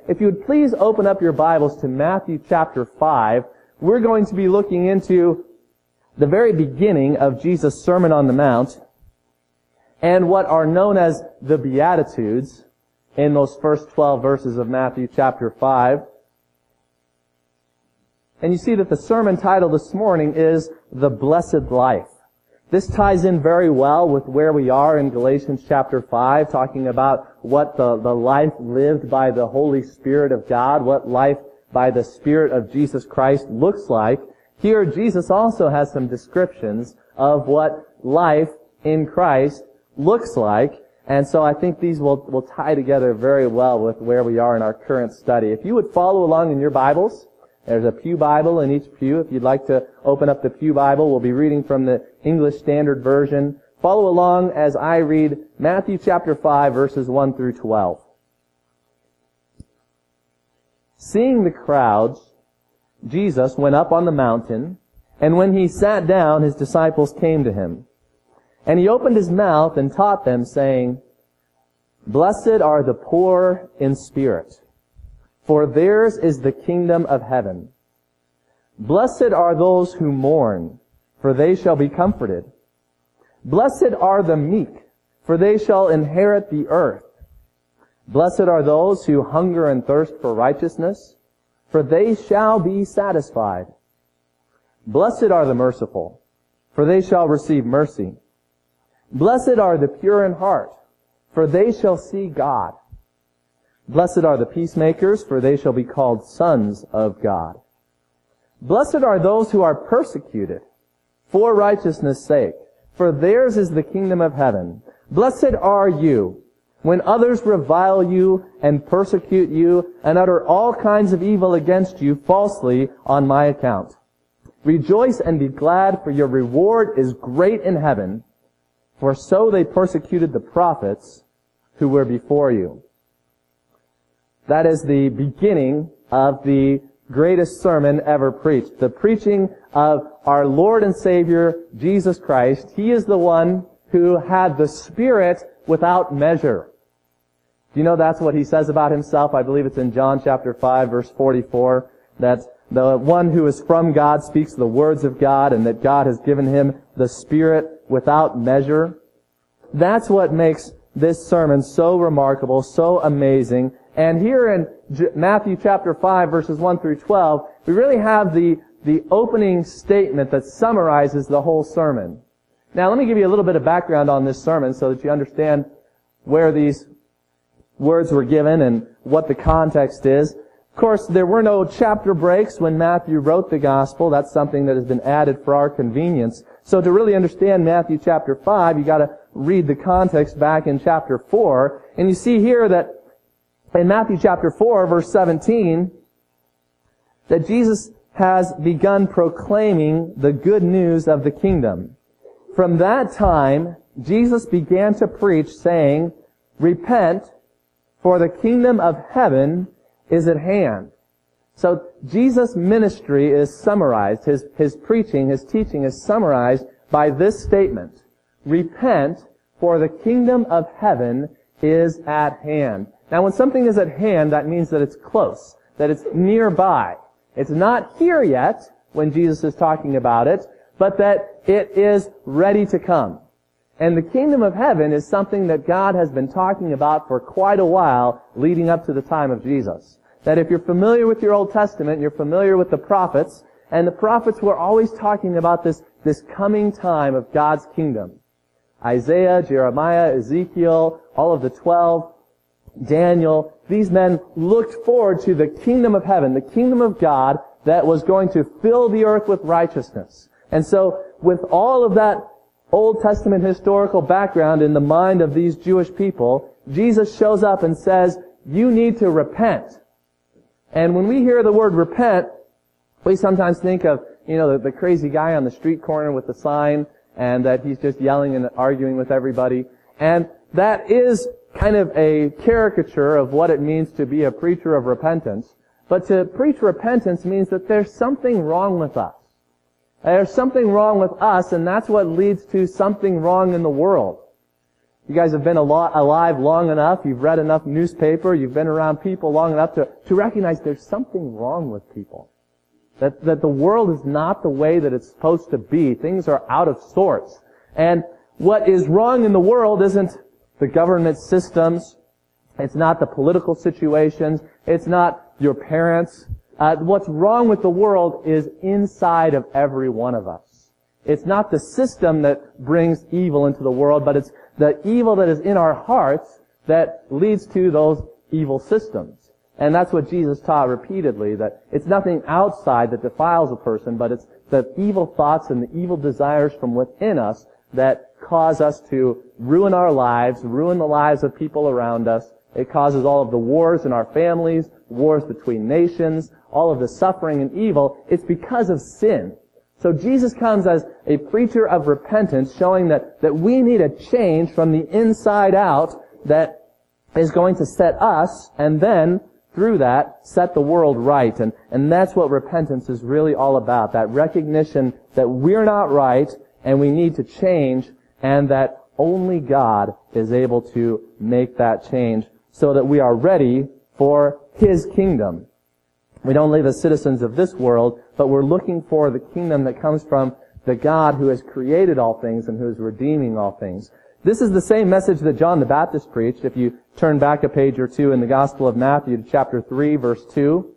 if you would please open up your Bibles to Matthew chapter 5, we're going to be looking into the very beginning of Jesus' Sermon on the Mount and what are known as the Beatitudes in those first 12 verses of Matthew chapter 5. And you see that the sermon title this morning is The Blessed Life. This ties in very well with where we are in Galatians chapter 5, talking about what the life lived by the Holy Spirit of God, what life by the Spirit of Jesus Christ looks like. Here, Jesus also has some descriptions of what life in Christ looks like. And so I think these will tie together very well with where we are in our current study. If you would follow along in your Bibles, there's a pew Bible in each pew. If you'd like to open up the pew Bible, we'll be reading from the English Standard Version. Follow along as I read Matthew chapter 5, verses 1 through 12. Seeing the crowds, Jesus went up on the mountain, and when he sat down, his disciples came to him. And he opened his mouth and taught them, saying, "Blessed are the poor in spirit, for theirs is the kingdom of heaven. Blessed are those who mourn, for they shall be comforted. Blessed are the meek, for they shall inherit the earth. Blessed are those who hunger and thirst for righteousness, for they shall be satisfied. Blessed are the merciful, for they shall receive mercy. Blessed are the pure in heart, for they shall see God. Blessed are the peacemakers, for they shall be called sons of God. Blessed are those who are persecuted for righteousness' sake, for theirs is the kingdom of heaven. Blessed are you when others revile you and persecute you and utter all kinds of evil against you falsely on my account. Rejoice and be glad, for your reward is great in heaven, for so they persecuted the prophets who were before you." That is the beginning of the greatest sermon ever preached. The preaching of our Lord and Savior, Jesus Christ. He is the one who had the Spirit without measure. Do you know that's what he says about himself? I believe it's in John chapter 5, verse 44, that the one who is from God speaks the words of God, and that God has given him the Spirit without measure. That's what makes this sermon so remarkable, so amazing. And here in Matthew chapter 5, verses 1 through 12, we really have the opening statement that summarizes the whole sermon. Now, let me give you a little bit of background on this sermon so that you understand where these words were given and what the context is. Of course, there were no chapter breaks when Matthew wrote the gospel. That's something that has been added for our convenience. So to really understand Matthew chapter 5, you got to read the context back in chapter 4. And you see here that in Matthew chapter 4, verse 17, that Jesus has begun proclaiming the good news of the kingdom. From that time, Jesus began to preach, saying, "Repent, for the kingdom of heaven is at hand." So Jesus' ministry is summarized, his preaching, his teaching is summarized by this statement: "Repent, for the kingdom of heaven is at hand." Now, when something is at hand, that means that it's close, that it's nearby. It's not here yet when Jesus is talking about it, but that it is ready to come. And the kingdom of heaven is something that God has been talking about for quite a while leading up to the time of Jesus. That if you're familiar with your Old Testament, you're familiar with the prophets, and the prophets were always talking about this coming time of God's kingdom. Isaiah, Jeremiah, Ezekiel, all of the 12, Daniel, these men looked forward to the kingdom of heaven, the kingdom of God that was going to fill the earth with righteousness. And so, with all of that Old Testament historical background in the mind of these Jewish people, Jesus shows up and says, you need to repent. And when we hear the word repent, we sometimes think of, the crazy guy on the street corner with the sign, and that he's just yelling and arguing with everybody. And that is kind of a caricature of what it means to be a preacher of repentance. But to preach repentance means that there's something wrong with us. There's something wrong with us, and that's what leads to something wrong in the world. You guys have been alive long enough, you've read enough newspaper, you've been around people long enough to recognize there's something wrong with people. That the world is not the way that it's supposed to be. Things are out of sorts. And what is wrong in the world isn't the government systems, it's not the political situations, it's not your parents. What's wrong with the world is inside of every one of us. It's not the system that brings evil into the world, but it's the evil that is in our hearts that leads to those evil systems. And that's what Jesus taught repeatedly, that it's nothing outside that defiles a person, but it's the evil thoughts and the evil desires from within us that cause us to ruin our lives, ruin the lives of people around us. It causes all of the wars in our families, wars between nations, all of the suffering and evil. It's because of sin. So Jesus comes as a preacher of repentance, showing that we need a change from the inside out that is going to set us, and then, through that, set the world right. And that's what repentance is really all about, that recognition that we're not right, and we need to change, and that only God is able to make that change so that we are ready for His kingdom. We don't live as citizens of this world, but we're looking for the kingdom that comes from the God who has created all things and who is redeeming all things. This is the same message that John the Baptist preached. If you turn back a page or two in the Gospel of Matthew to chapter 3, verse 2.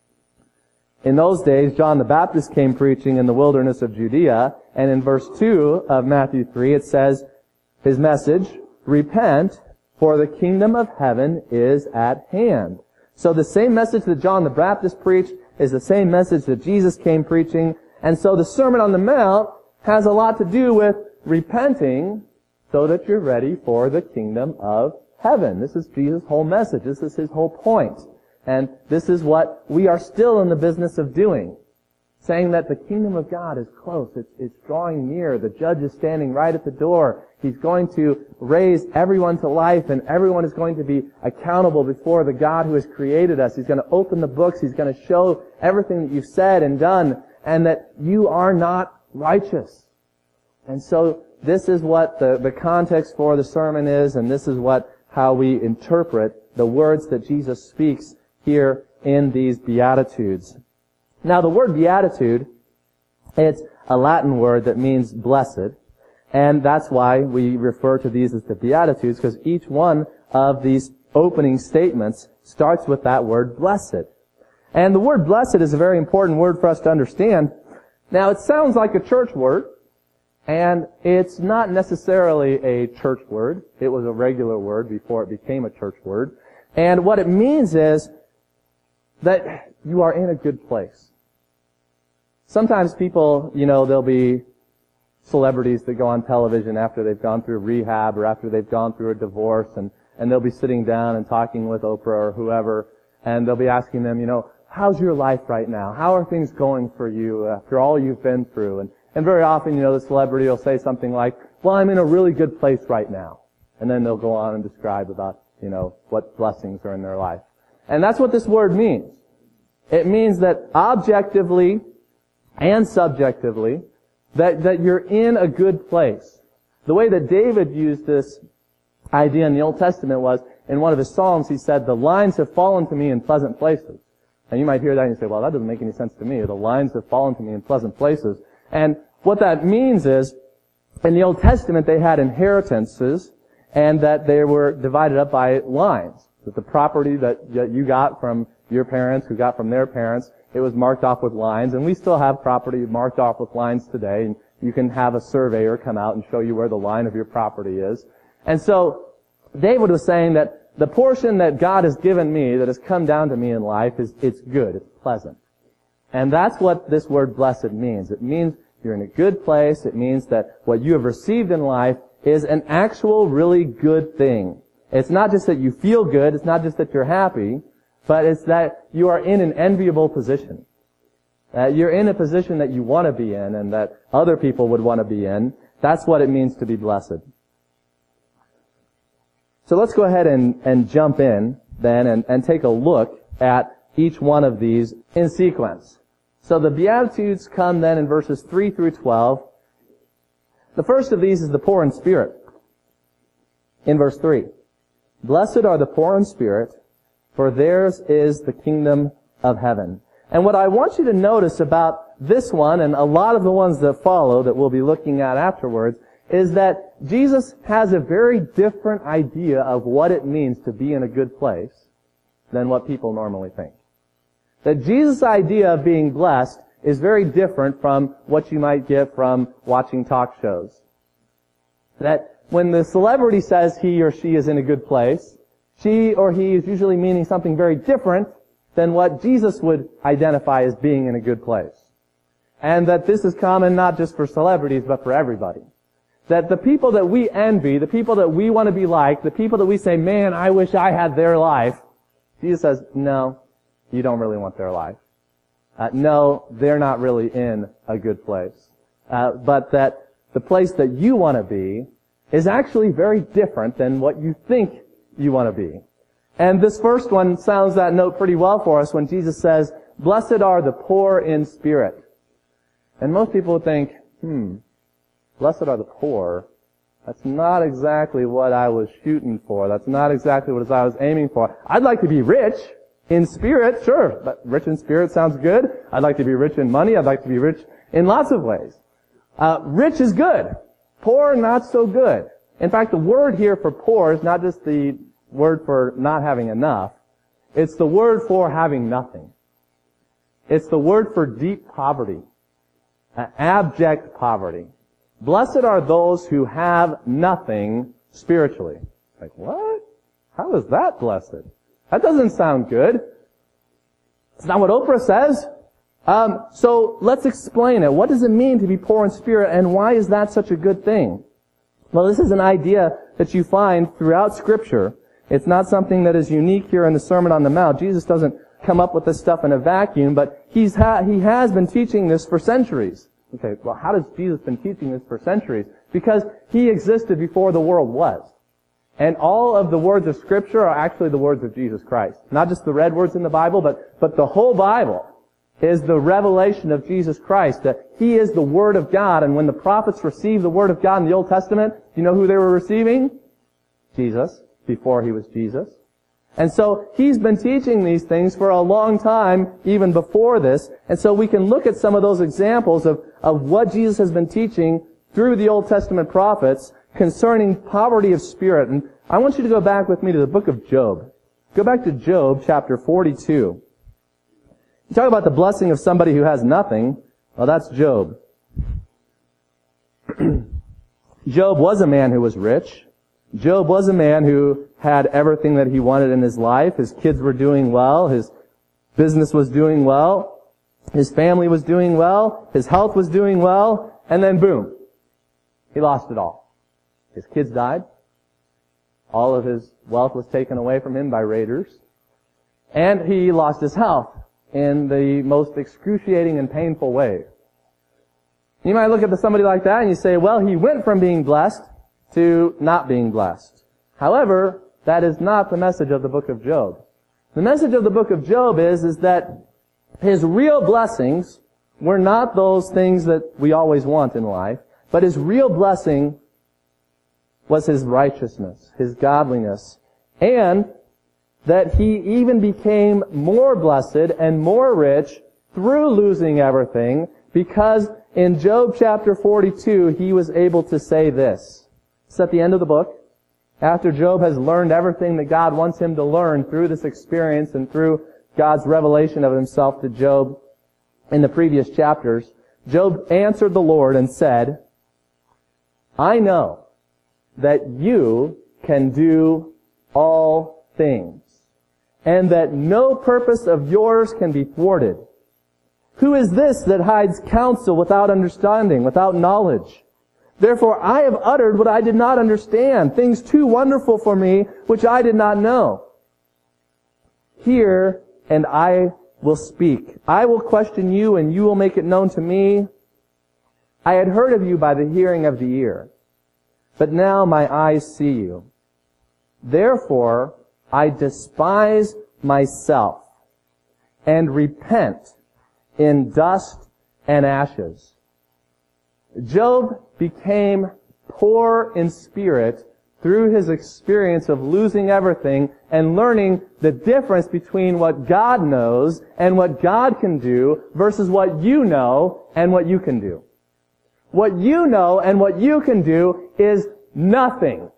In those days, John the Baptist came preaching in the wilderness of Judea, and in verse 2 of Matthew 3 it says, his message, repent, for the kingdom of heaven is at hand. So the same message that John the Baptist preached is the same message that Jesus came preaching. And so the Sermon on the Mount has a lot to do with repenting so that you're ready for the kingdom of heaven. This is Jesus' whole message. This is His whole point. And this is what we are still in the business of doing. Saying that the kingdom of God is close. It's drawing near. The judge is standing right at the door. He's going to raise everyone to life, and everyone is going to be accountable before the God who has created us. He's going to open the books. He's going to show everything that you've said and done, and that you are not righteous. And so this is what the context for the sermon is, and this is how we interpret the words that Jesus speaks here in these Beatitudes. Now, the word beatitude, it's a Latin word that means blessed. And that's why we refer to these as the Beatitudes, because each one of these opening statements starts with that word blessed. And the word blessed is a very important word for us to understand. Now, it sounds like a church word, and it's not necessarily a church word. It was a regular word before it became a church word. And what it means is that you are in a good place. Sometimes people, there'll be celebrities that go on television after they've gone through rehab or after they've gone through a divorce, and they'll be sitting down and talking with Oprah or whoever, and they'll be asking them, how's your life right now? How are things going for you after all you've been through? And very often, the celebrity will say something like, well, I'm in a really good place right now. And then they'll go on and describe about, what blessings are in their life. And that's what this word means. It means that objectively and subjectively, that you're in a good place. The way that David used this idea in the Old Testament was, in one of his Psalms, he said, the lines have fallen to me in pleasant places. And you might hear that and you say, well, that doesn't make any sense to me. The lines have fallen to me in pleasant places. And what that means is, in the Old Testament, they had inheritances, and that they were divided up by lines. That the property that you got from your parents, who got from their parents, it was marked off with lines, and we still have property marked off with lines today, and you can have a surveyor come out and show you where the line of your property is. And so, David was saying that the portion that God has given me, that has come down to me in life, it's good, it's pleasant. And that's what this word blessed means. It means you're in a good place. It means that what you have received in life is an actual really good thing. It's not just that you feel good, it's not just that you're happy, but it's that you are in an enviable position. That you're in a position that you want to be in and that other people would want to be in. That's what it means to be blessed. So let's go ahead and jump in then and take a look at each one of these in sequence. So the Beatitudes come then in verses 3 through 12. The first of these is the poor in spirit. in verse 3. Blessed are the poor in spirit, for theirs is the kingdom of heaven. And what I want you to notice about this one and a lot of the ones that follow that we'll be looking at afterwards is that Jesus has a very different idea of what it means to be in a good place than what people normally think. That Jesus' idea of being blessed is very different from what you might get from watching talk shows. That when the celebrity says he or she is in a good place, she or he is usually meaning something very different than what Jesus would identify as being in a good place. And that this is common not just for celebrities, but for everybody. That the people that we envy, the people that we want to be like, the people that we say, man, I wish I had their life, Jesus says, no, you don't really want their life. No, they're not really in a good place. But that the place that you want to be is actually very different than what you think you want to be. And this first one sounds that note pretty well for us when Jesus says, blessed are the poor in spirit. And most people would think, blessed are the poor. That's not exactly what I was shooting for. That's not exactly what I was aiming for. I'd like to be rich in spirit, sure. But rich in spirit sounds good. I'd like to be rich in money. I'd like to be rich in lots of ways. Rich is good. Poor, not so good. In fact, the word here for poor is not just the word for not having enough. It's the word for having nothing. It's the word for deep poverty. Abject poverty. Blessed are those who have nothing spiritually. Like, what? How is that blessed? That doesn't sound good. It's not what Oprah says. So let's explain it. What does it mean to be poor in spirit, and why is that such a good thing? Well, this is an idea that you find throughout Scripture. It's not something that is unique here in the Sermon on the Mount. Jesus doesn't come up with this stuff in a vacuum, but he has been teaching this for centuries. Okay, well, how has Jesus been teaching this for centuries? Because he existed before the world was. And all of the words of Scripture are actually the words of Jesus Christ. Not just the red words in the Bible, but the whole Bible is the revelation of Jesus Christ, that he is the Word of God. And when the prophets received the Word of God in the Old Testament, you know who they were receiving? Jesus, before he was Jesus. And so he's been teaching these things for a long time, even before this. And so we can look at some of those examples of what Jesus has been teaching through the Old Testament prophets concerning poverty of spirit. And I want you to go back with me to the book of Job. Go back to Job chapter 42. You talk about the blessing of somebody who has nothing. Well, that's Job. Job was a man who was rich. Job was a man who had everything that he wanted in his life. His kids were doing well. His business was doing well. His family was doing well. His health was doing well. And then boom, he lost it all. His kids died. All of his wealth was taken away from him by raiders. And he lost his health in the most excruciating and painful way. You might look at somebody like that and you say, well, he went from being blessed to not being blessed. However, that is not the message of the book of Job. The message of the book of Job is that his real blessings were not those things that we always want in life, but his real blessing was his righteousness, his godliness, and that he even became more blessed and more rich through losing everything, because in Job chapter 42, he was able to say this. It's at the end of the book. After Job has learned everything that God wants him to learn through this experience and through God's revelation of himself to Job in the previous chapters, Job answered the Lord and said, I know that you can do all things, and that no purpose of yours can be thwarted. Who is this that hides counsel without understanding, without knowledge? Therefore I have uttered what I did not understand, things too wonderful for me, which I did not know. Hear, and I will speak. I will question you, and you will make it known to me. I had heard of you by the hearing of the ear, but now my eyes see you. Therefore I despise myself, and repent in dust and ashes. Job became poor in spirit through his experience of losing everything and learning the difference between what God knows and what God can do versus what you know and what you can do. What you know and what you can do is nothing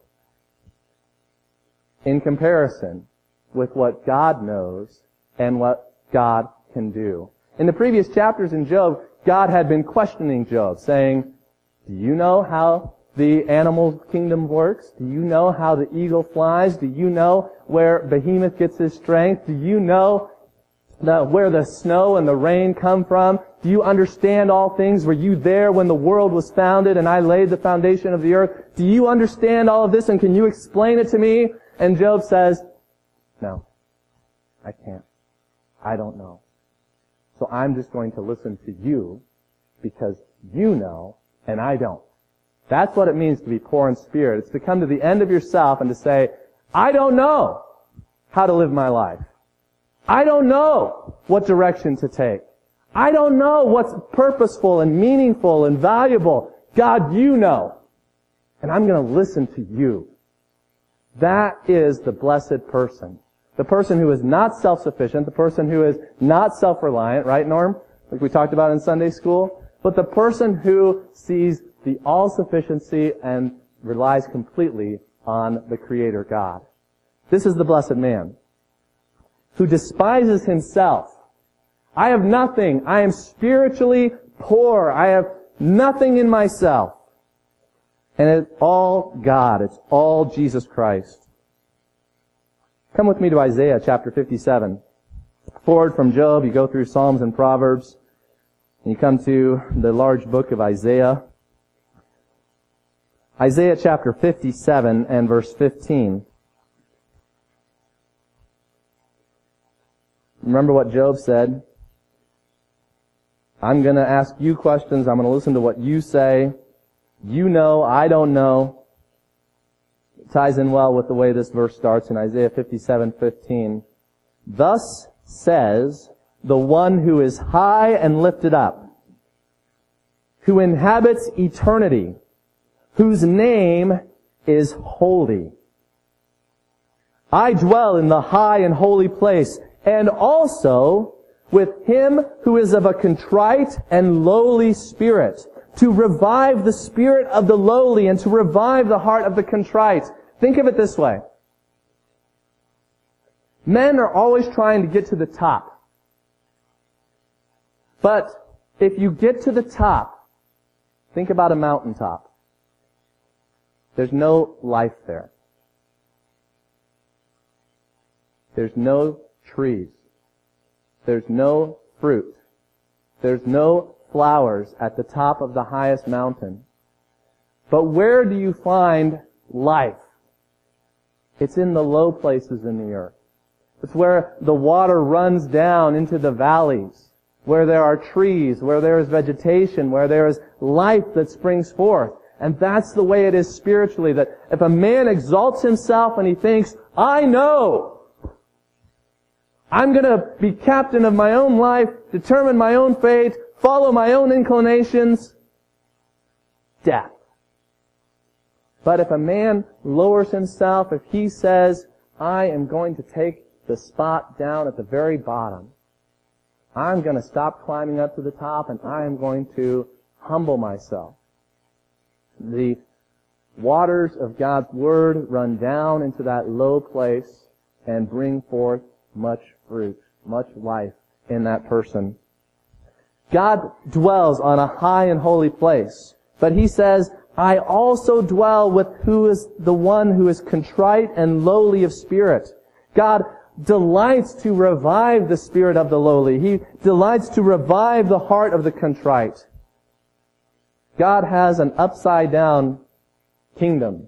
in comparison with what God knows and what God can do. In the previous chapters in Job, God had been questioning Job, saying, do you know how the animal kingdom works? Do you know how the eagle flies? Do you know where Behemoth gets his strength? Do you know where the snow and the rain come from? Do you understand all things? Were you there when the world was founded and I laid the foundation of the earth? Do you understand all of this and can you explain it to me? And Job says, no, I can't. I don't know. So I'm just going to listen to you because you know and I don't. That's what it means to be poor in spirit. It's to come to the end of yourself and to say, I don't know how to live my life. I don't know what direction to take. I don't know what's purposeful and meaningful and valuable. God, you know. And I'm going to listen to you. That is the blessed person. The person who is not self-sufficient, the person who is not self-reliant, right, Norm? Like we talked about in Sunday school. But the person who sees the all-sufficiency and relies completely on the Creator God. This is the blessed man who despises himself. I have nothing. I am spiritually poor. I have nothing in myself. And it's all God. It's all Jesus Christ. Come with me to Isaiah chapter 57. Forward from Job, you go through Psalms and Proverbs, and you come to the large book of Isaiah. Isaiah chapter 57 and verse 15. Remember what Job said. I'm going to ask you questions. I'm going to listen to what you say. You know, I don't know. It ties in well with the way this verse starts in Isaiah 57:15. Thus says the one who is high and lifted up, who inhabits eternity, whose name is holy. I dwell in the high and holy place, and also with him who is of a contrite and lowly spirit, to revive the spirit of the lowly and to revive the heart of the contrite. Think of it this way. Men are always trying to get to the top. But if you get to the top, think about a mountaintop. There's no life there. There's no trees. There's no fruit. There's no flowers at the top of the highest mountain. But where do you find life? It's in the low places in the earth. It's where the water runs down into the valleys, where there are trees, where there is vegetation, where there is life that springs forth. And that's the way it is spiritually, that if a man exalts himself and he thinks, I know, I'm going to be captain of my own life, determine my own fate, follow my own inclinations, death. But if a man lowers himself, if he says, I am going to take the spot down at the very bottom, I'm going to stop climbing up to the top and I am going to humble myself. The waters of God's Word run down into that low place and bring forth much fruit, much life in that person. God dwells on a high and holy place, but He says, I also dwell with who is the one who is contrite and lowly of spirit. God delights to revive the spirit of the lowly. He delights to revive the heart of the contrite. God has an upside-down kingdom.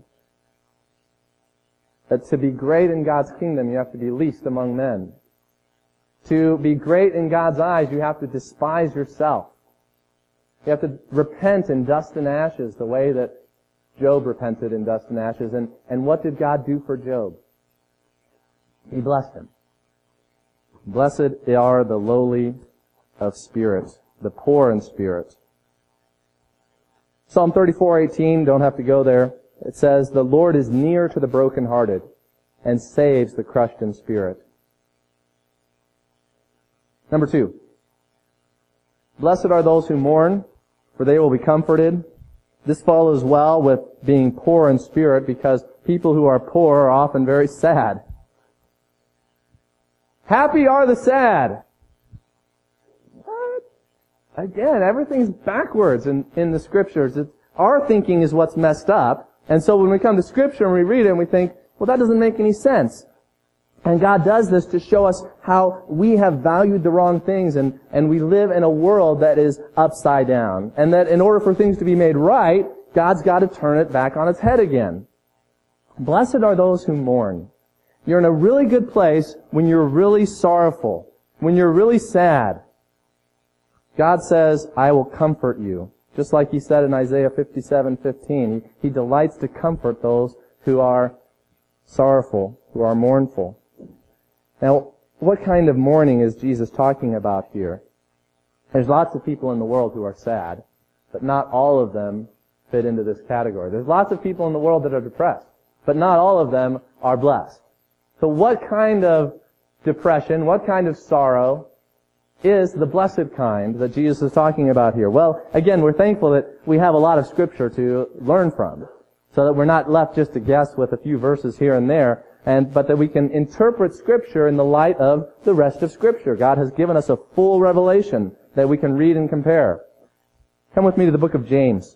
That to be great in God's kingdom, you have to be least among men. To be great in God's eyes, you have to despise yourself. You have to repent in dust and ashes the way that Job repented in dust and ashes. And what did God do for Job? He blessed him. Blessed are the lowly of spirit, the poor in spirit. Psalm 34:18, don't have to go there. it says, "The Lord is near to the brokenhearted and saves the crushed in spirit." Number 2, blessed are those who mourn, for they will be comforted. This follows well with being poor in spirit, because people who are poor are often very sad. Happy are the sad. What? Again, everything's backwards in the Scriptures. Our thinking is what's messed up. And so when we come to Scripture and we read it and we think, well, that doesn't make any sense. And God does this to show us how we have valued the wrong things, and we live in a world that is upside down. And that in order for things to be made right, God's got to turn it back on its head again. Blessed are those who mourn. You're in a really good place when you're really sorrowful, when you're really sad. God says, "I will comfort you." Just like He said in Isaiah 57:15. He delights to comfort those who are sorrowful, who are mournful. Now, what kind of mourning is Jesus talking about here? There's lots of people in the world who are sad, but not all of them fit into this category. There's lots of people in the world that are depressed, but not all of them are blessed. So what kind of depression, what kind of sorrow is the blessed kind that Jesus is talking about here? Well, again, we're thankful that we have a lot of Scripture to learn from, so that we're not left just to guess with a few verses here and there, but that we can interpret Scripture in the light of the rest of Scripture. God has given us a full revelation that we can read and compare. Come with me to the book of James.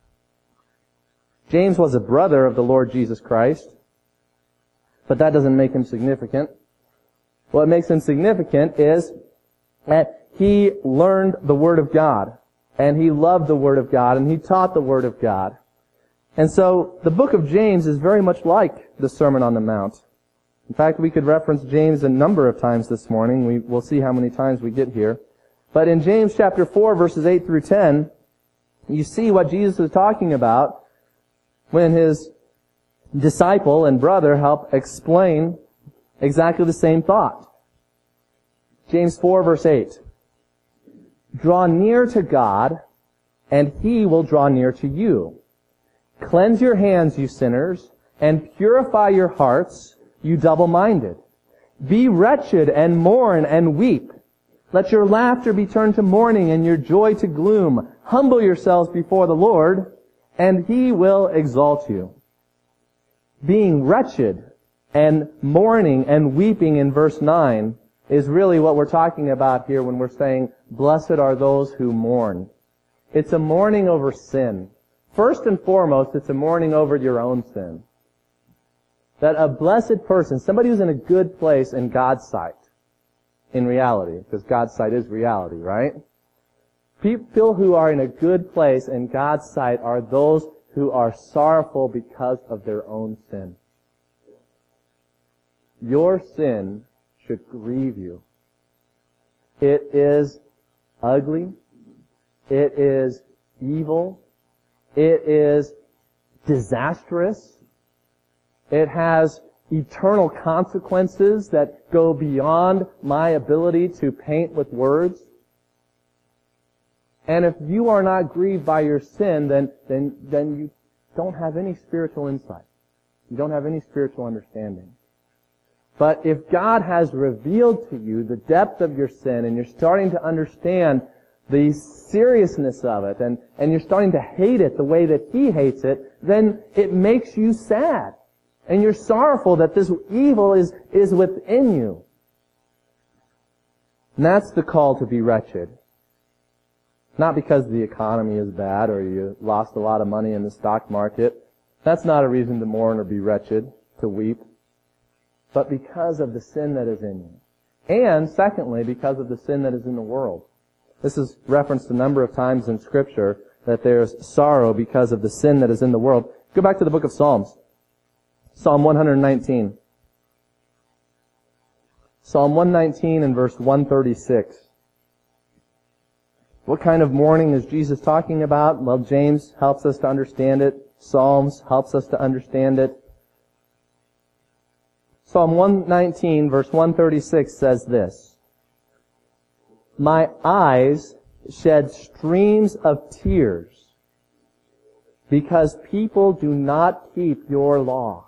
James was a brother of the Lord Jesus Christ, but that doesn't make him significant. What makes him significant is that he learned the Word of God, and he loved the Word of God, and he taught the Word of God. And so the book of James is very much like the Sermon on the Mount. In fact, we could reference James a number of times this morning. We'll see how many times we get here. But in James chapter 4, verses 8 through 10, you see what Jesus is talking about when his disciple and brother help explain exactly the same thought. James 4, verse 8. "Draw near to God, and He will draw near to you. Cleanse your hands, you sinners, and purify your hearts, you double-minded. Be wretched and mourn and weep. Let your laughter be turned to mourning and your joy to gloom. Humble yourselves before the Lord, and He will exalt you." Being wretched and mourning and weeping in verse 9 is really what we're talking about here when we're saying, "Blessed are those who mourn." It's a mourning over sin. First and foremost, it's a mourning over your own sin. That a blessed person, somebody who's in a good place in God's sight, in reality, because God's sight is reality, right? People who are in a good place in God's sight are those who are sorrowful because of their own sin. Your sin should grieve you. It is ugly. It is evil. It is disastrous. It has eternal consequences that go beyond my ability to paint with words. And if you are not grieved by your sin, then you don't have any spiritual insight. You don't have any spiritual understanding. But if God has revealed to you the depth of your sin, and you're starting to understand the seriousness of it, and you're starting to hate it the way that He hates it, then it makes you sad. And you're sorrowful that this evil is within you. And that's the call to be wretched. Not because the economy is bad or you lost a lot of money in the stock market. That's not a reason to mourn or be wretched, to weep. But because of the sin that is in you. And secondly, because of the sin that is in the world. This is referenced a number of times in Scripture, that there's sorrow because of the sin that is in the world. Go back to the book of Psalms. Psalm 119. Psalm 119 and verse 136. What kind of mourning is Jesus talking about? Well, James helps us to understand it. Psalms helps us to understand it. Psalm 119 verse 136 says this: "My eyes shed streams of tears because people do not keep your law.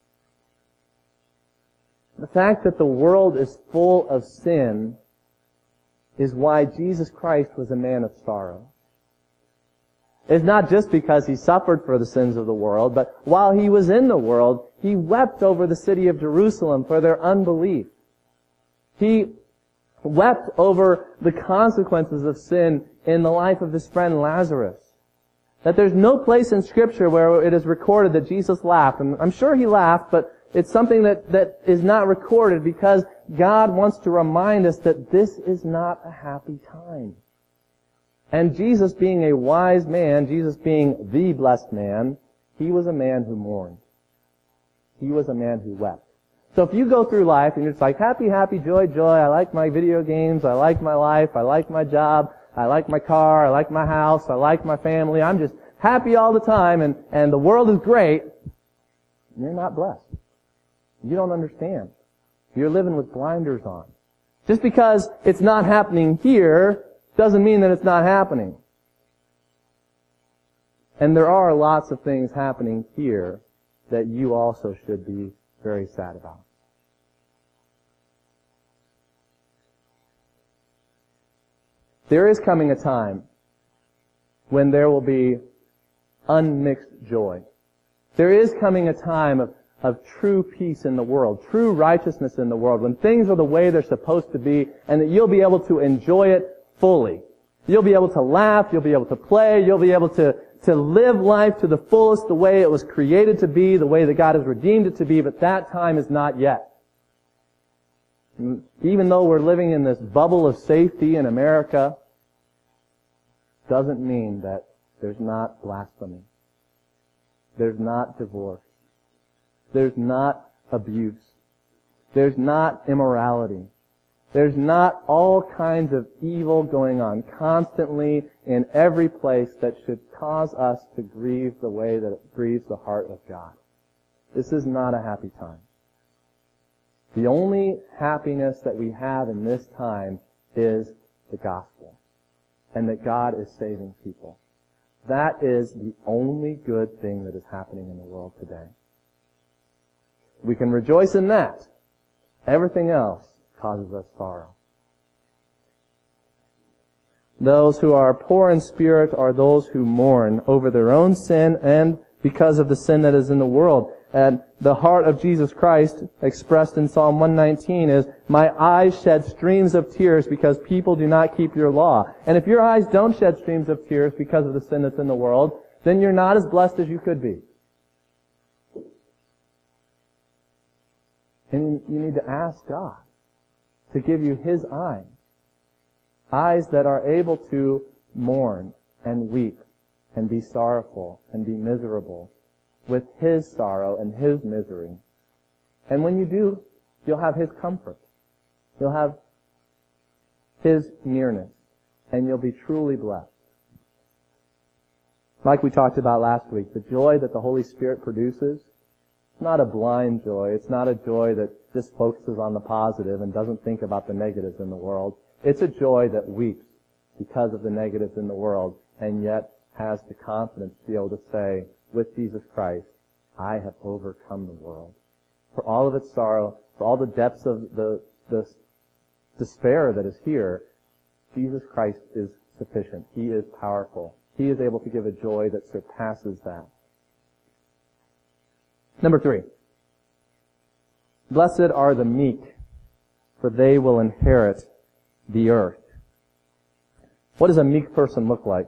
The fact that the world is full of sin is why Jesus Christ was a man of sorrow. It's not just because he suffered for the sins of the world, but while he was in the world, he wept over the city of Jerusalem for their unbelief. He wept over the consequences of sin in the life of his friend Lazarus. That there's no place in Scripture where it is recorded that Jesus laughed. And I'm sure he laughed, but it's something that is not recorded because God wants to remind us that this is not a happy time. And Jesus being a wise man, Jesus being the blessed man, he was a man who mourned. He was a man who wept. So if you go through life and you're just like, happy, happy, joy, joy, I like my video games, I like my life, I like my job, I like my car, I like my house, I like my family, I'm just happy all the time, and the world is great, you're not blessed. You don't understand. You're living with blinders on. Just because it's not happening here doesn't mean that it's not happening. And there are lots of things happening here that you also should be very sad about. There is coming a time when there will be unmixed joy. There is coming a time of true peace in the world, true righteousness in the world, when things are the way they're supposed to be, and that you'll be able to enjoy it fully. You'll be able to laugh, you'll be able to play, you'll be able to live life to the fullest, the way it was created to be, the way that God has redeemed it to be, but that time is not yet. Even though we're living in this bubble of safety in America, doesn't mean that there's not blasphemy. There's not divorce. There's not abuse. There's not immorality. There's not all kinds of evil going on constantly in every place that should cause us to grieve the way that it grieves the heart of God. This is not a happy time. The only happiness that we have in this time is the gospel, and that God is saving people. That is the only good thing that is happening in the world today. We can rejoice in that. Everything else causes us sorrow. Those who are poor in spirit are those who mourn over their own sin and because of the sin that is in the world. And the heart of Jesus Christ, expressed in Psalm 119, is, my eyes shed streams of tears because people do not keep your law. And if your eyes don't shed streams of tears because of the sin that's in the world, then you're not as blessed as you could be. And you need to ask God to give you His eyes. Eyes that are able to mourn and weep and be sorrowful and be miserable with His sorrow and His misery. And when you do, you'll have His comfort. You'll have His nearness. And you'll be truly blessed. Like we talked about last week, the joy that the Holy Spirit produces, it's not a blind joy. It's not a joy that just focuses on the positive and doesn't think about the negatives in the world. It's a joy that weeps because of the negatives in the world and yet has the confidence to be able to say, with Jesus Christ, I have overcome the world. For all of its sorrow, for all the depths of the despair that is here, Jesus Christ is sufficient. He is powerful. He is able to give a joy that surpasses that. Number 3. Blessed are the meek, for they will inherit the earth. What does a meek person look like?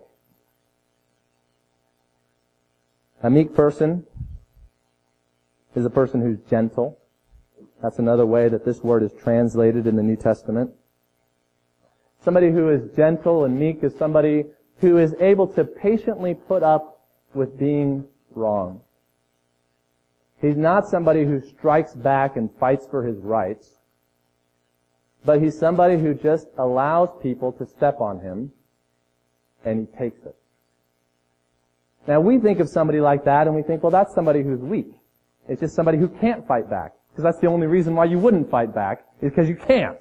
A meek person is a person who's gentle. That's another way that this word is translated in the New Testament. Somebody who is gentle and meek is somebody who is able to patiently put up with being wrong. He's not somebody who strikes back and fights for his rights, but he's somebody who just allows people to step on him, and he takes it. Now, we think of somebody like that, and we think, well, that's somebody who's weak. It's just somebody who can't fight back, because that's the only reason why you wouldn't fight back, is because you can't.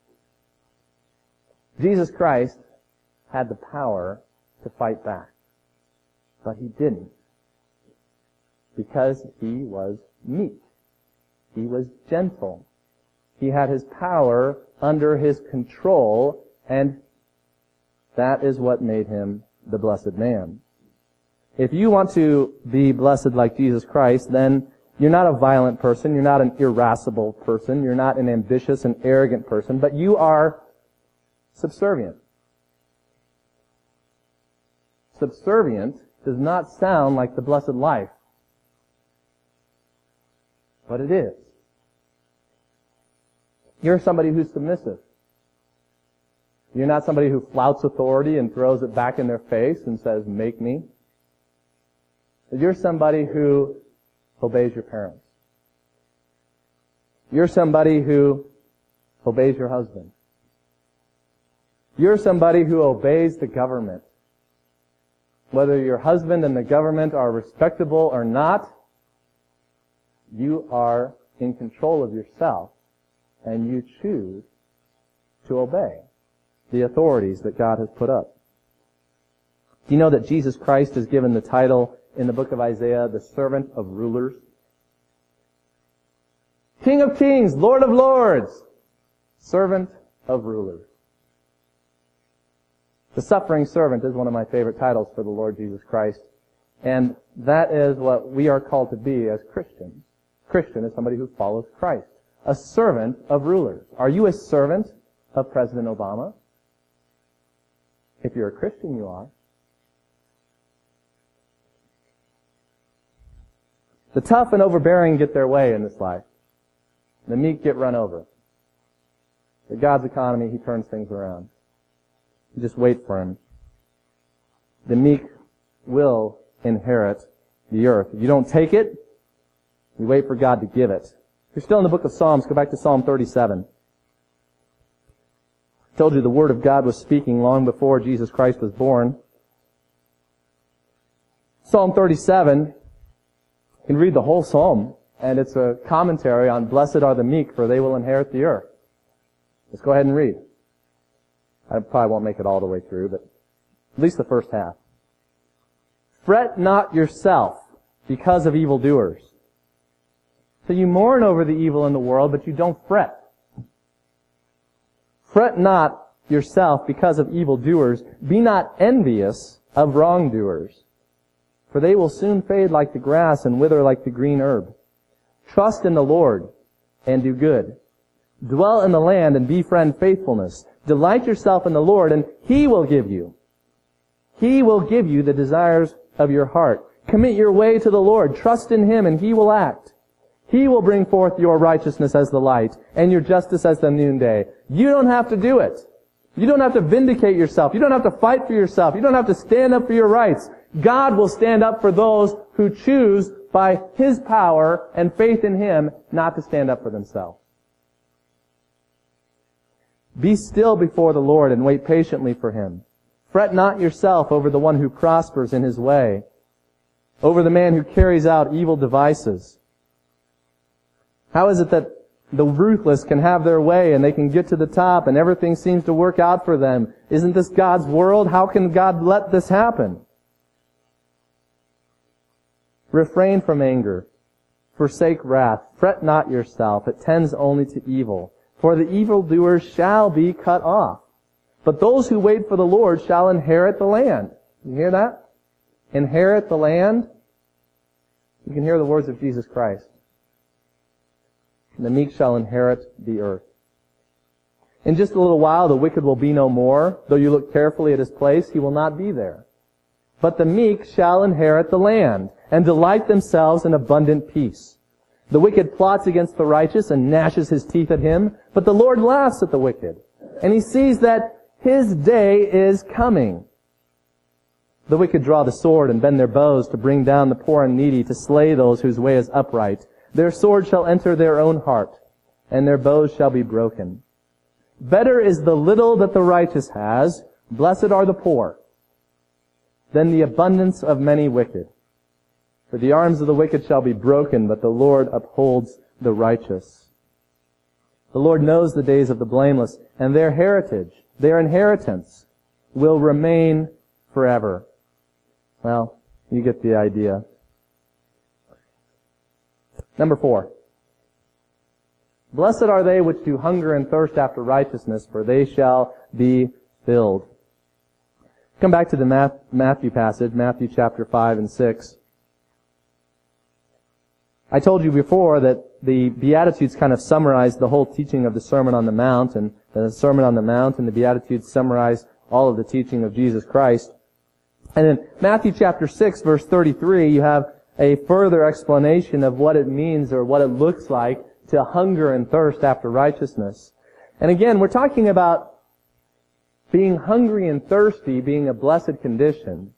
Jesus Christ had the power to fight back, but He didn't. Because he was meek. He was gentle. He had his power under his control, and that is what made him the blessed man. If you want to be blessed like Jesus Christ, then you're not a violent person, you're not an irascible person, you're not an ambitious and arrogant person, but you are subservient. Subservient does not sound like the blessed life, but it is. You're somebody who's submissive. You're not somebody who flouts authority and throws it back in their face and says, make me. You're somebody who obeys your parents. You're somebody who obeys your husband. You're somebody who obeys the government. Whether your husband and the government are respectable or not, you are in control of yourself, and you choose to obey the authorities that God has put up. Do you know that Jesus Christ is given the title in the book of Isaiah, the servant of rulers? King of kings, Lord of lords, servant of rulers. The suffering servant is one of my favorite titles for the Lord Jesus Christ, and that is what we are called to be as Christians. Christian is somebody who follows Christ. A servant of rulers. Are you a servant of President Obama? If you're a Christian, you are. The tough and overbearing get their way in this life. The meek get run over. But God's economy, He turns things around. You just wait for Him. The meek will inherit the earth. If you don't take it, you wait for God to give it. If you're still in the book of Psalms, go back to Psalm 37. I told you the Word of God was speaking long before Jesus Christ was born. Psalm 37, you can read the whole psalm, and it's a commentary on blessed are the meek, for they will inherit the earth. Let's go ahead and read. I probably won't make it all the way through, but at least the first half. Fret not yourself because of evildoers. So you mourn over the evil in the world, but you don't fret. Fret not yourself because of evildoers. Be not envious of wrongdoers, for they will soon fade like the grass and wither like the green herb. Trust in the Lord and do good. Dwell in the land and befriend faithfulness. Delight yourself in the Lord, and He will give you. He will give you the desires of your heart. Commit your way to the Lord. Trust in Him, and He will act. He will bring forth your righteousness as the light, and your justice as the noonday. You don't have to do it. You don't have to vindicate yourself. You don't have to fight for yourself. You don't have to stand up for your rights. God will stand up for those who choose by His power and faith in Him not to stand up for themselves. Be still before the Lord and wait patiently for Him. Fret not yourself over the one who prospers in his way, over the man who carries out evil devices. How is it that the ruthless can have their way and they can get to the top and everything seems to work out for them? Isn't this God's world? How can God let this happen? Refrain from anger. Forsake wrath. Fret not yourself. It tends only to evil. For the evildoers shall be cut off. But those who wait for the Lord shall inherit the land. You hear that? Inherit the land. You can hear the words of Jesus Christ. The meek shall inherit the earth. In just a little while, the wicked will be no more. Though you look carefully at his place, he will not be there. But the meek shall inherit the land, and delight themselves in abundant peace. The wicked plots against the righteous and gnashes his teeth at him, but the Lord laughs at the wicked, and He sees that his day is coming. The wicked draw the sword and bend their bows to bring down the poor and needy, to slay those whose way is upright. Their sword shall enter their own heart, and their bows shall be broken. Better is the little that the righteous has, blessed are the poor, than the abundance of many wicked. For the arms of the wicked shall be broken, but the Lord upholds the righteous. The Lord knows the days of the blameless, and their heritage, their inheritance, will remain forever. Well, you get the idea. Number 4. Blessed are they which do hunger and thirst after righteousness, for they shall be filled. Come back to the Matthew passage, Matthew chapter 5 and 6. I told you before that the Beatitudes kind of summarize the whole teaching of the Sermon on the Mount, and the Sermon on the Mount and the Beatitudes summarize all of the teaching of Jesus Christ. And in Matthew chapter 6, verse 33, you have a further explanation of what it means or what it looks like to hunger and thirst after righteousness. And again, we're talking about being hungry and thirsty being a blessed condition.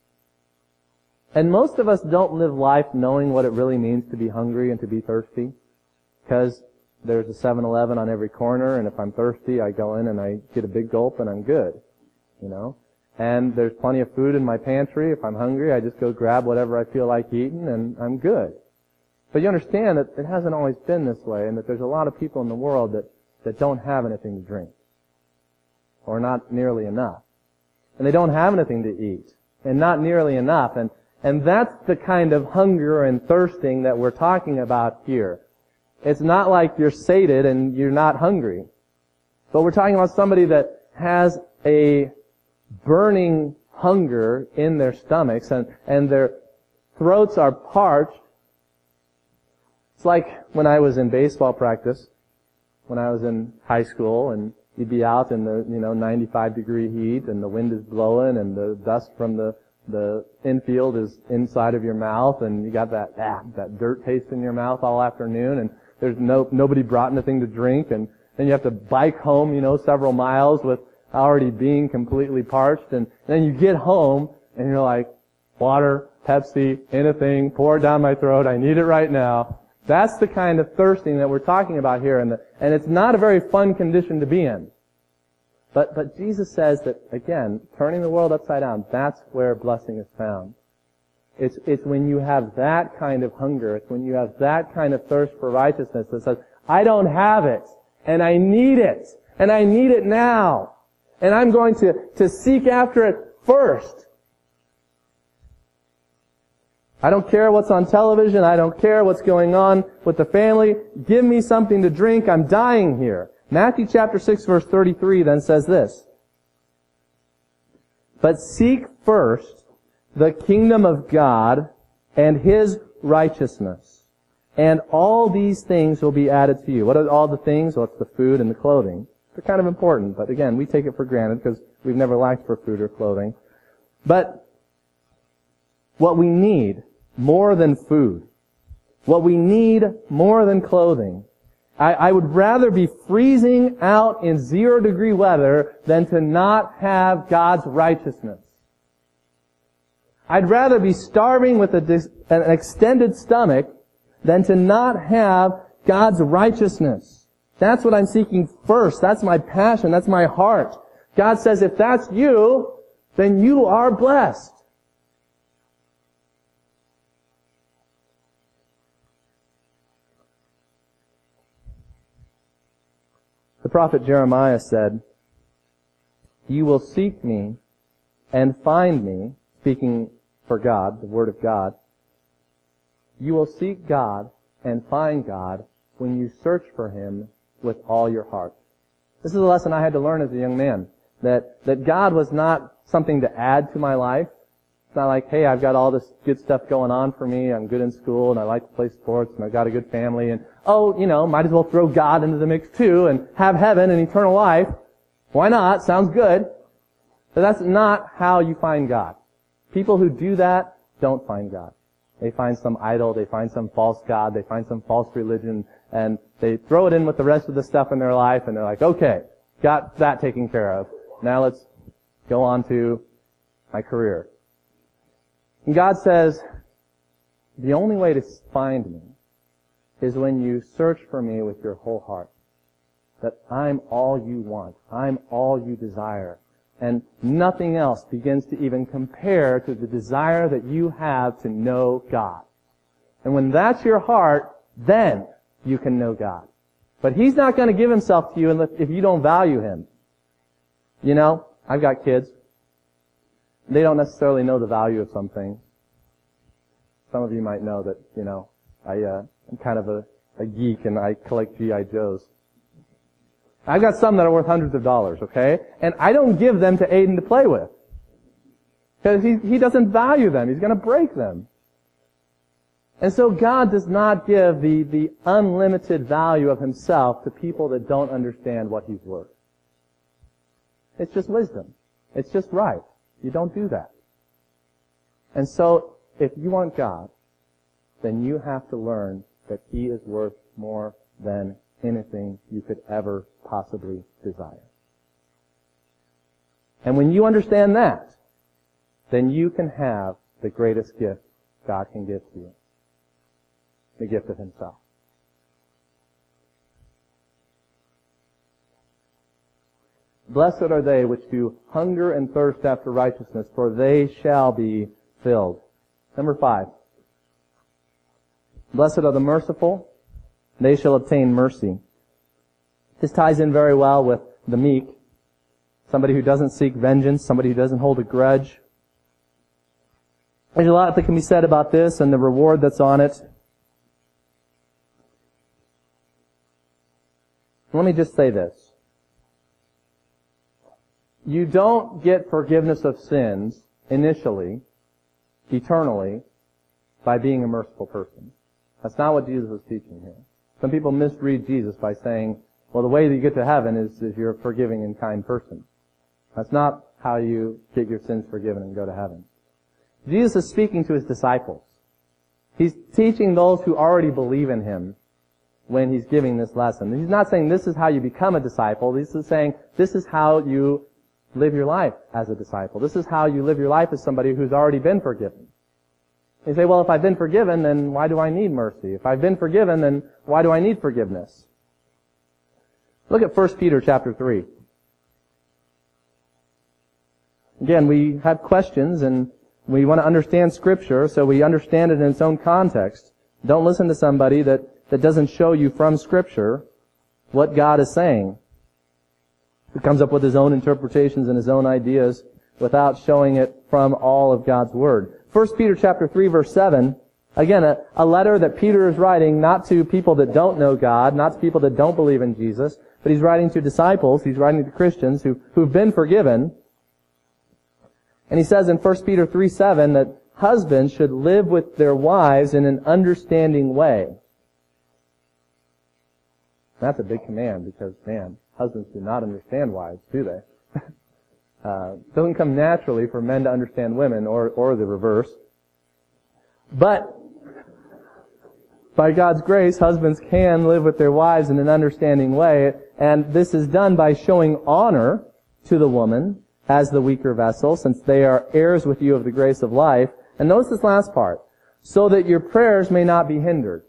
And most of us don't live life knowing what it really means to be hungry and to be thirsty, because there's a 7-Eleven on every corner, and if I'm thirsty, I go in and I get a big gulp and I'm good, you know. And there's plenty of food in my pantry. If I'm hungry, I just go grab whatever I feel like eating and I'm good. But you understand that it hasn't always been this way, and that there's a lot of people in the world that don't have anything to drink, or not nearly enough. And they don't have anything to eat, and not nearly enough. And that's the kind of hunger and thirsting that we're talking about here. It's not like you're sated and you're not hungry. But we're talking about somebody that has a burning hunger in their stomachs, and their throats are parched. It's like when I was in baseball practice, when I was in high school, and you'd be out in the 95-degree heat, and the wind is blowing, and the dust from the infield is inside of your mouth, and you got that dirt taste in your mouth all afternoon, and there's nobody brought anything to drink, and then you have to bike home, several miles with already being completely parched, and then you get home and you're like, water, Pepsi, anything, pour it down my throat, I need it right now. That's the kind of thirsting that we're talking about here, and it's not a very fun condition to be in. But Jesus says that, again, turning the world upside down, that's where blessing is found. It's when you have that kind of hunger, it's when you have that kind of thirst for righteousness that says, I don't have it, and I need it, and I need it now, and I'm going to seek after it first. I don't care what's on television, I don't care what's going on with the family, give me something to drink, I'm dying here. Matthew chapter 6 verse 33 then says this, but seek first the kingdom of God and His righteousness, and all these things will be added to you. What are all the things? Well, it's the food and the clothing. They're kind of important, but again, we take it for granted because we've never lacked for food or clothing. But what we need more than food, what we need more than clothing, I would rather be freezing out in 0-degree weather than to not have God's righteousness. I'd rather be starving with an extended stomach than to not have God's righteousness. That's what I'm seeking first. That's my passion. That's my heart. God says, if that's you, then you are blessed. The prophet Jeremiah said, you will seek me and find me, speaking for God, the Word of God. You will seek God and find God when you search for Him with all your heart. This is a lesson I had to learn as a young man, that God was not something to add to my life. It's not like, hey, I've got all this good stuff going on for me, I'm good in school, and I like to play sports, and I've got a good family, and might as well throw God into the mix too, and have heaven and eternal life. Why not? Sounds good. But that's not how you find God. People who do that don't find God. They find some idol, they find some false god, they find some false religion, and they throw it in with the rest of the stuff in their life, and they're like, okay, got that taken care of. Now let's go on to my career. And God says, the only way to find me is when you search for me with your whole heart. That I'm all you want. I'm all you desire. And nothing else begins to even compare to the desire that you have to know God. And when that's your heart, then you can know God. But He's not going to give Himself to you if you don't value Him. I've got kids. They don't necessarily know the value of some things. Some of you might know that, I I'm kind of a geek and I collect G.I. Joes. I've got some that are worth hundreds of dollars, okay? And I don't give them to Aiden to play with. Because he doesn't value them. He's going to break them. And so God does not give the unlimited value of himself to people that don't understand what he's worth. It's just wisdom. It's just right. You don't do that. And so, if you want God, then you have to learn that he is worth more than anything you could ever possibly desire. And when you understand that, then you can have the greatest gift God can give to you. The gift of himself. Blessed are they which do hunger and thirst after righteousness, for they shall be filled. Number 5. Blessed are the merciful, they shall obtain mercy. This ties in very well with the meek. Somebody who doesn't seek vengeance, somebody who doesn't hold a grudge. There's a lot that can be said about this and the reward that's on it. Let me just say this. You don't get forgiveness of sins initially, eternally, by being a merciful person. That's not what Jesus is teaching here. Some people misread Jesus by saying, well, the way that you get to heaven is you're a forgiving and kind person. That's not how you get your sins forgiven and go to heaven. Jesus is speaking to his disciples. He's teaching those who already believe in him when he's giving this lesson. He's not saying this is how you become a disciple. He's saying this is how you live your life as a disciple. This is how you live your life as somebody who's already been forgiven. You say, well, if I've been forgiven, then why do I need mercy? If I've been forgiven, then why do I need forgiveness? Look at 1 Peter chapter 3. Again, we have questions and we want to understand Scripture, so we understand it in its own context. Don't listen to somebody that doesn't show you from Scripture what God is saying. He comes up with his own interpretations and his own ideas without showing it from all of God's Word. 1 Peter chapter 3 verse 7, again, a letter that Peter is writing not to people that don't know God, not to people that don't believe in Jesus, but he's writing to disciples, he's writing to Christians who've been forgiven. And he says in 1 Peter 3:7 that husbands should live with their wives in an understanding way. That's a big command because, man, husbands do not understand wives, do they? It doesn't come naturally for men to understand women or the reverse. But by God's grace, husbands can live with their wives in an understanding way, and this is done by showing honor to the woman as the weaker vessel, since they are heirs with you of the grace of life. And notice this last part, so that your prayers may not be hindered.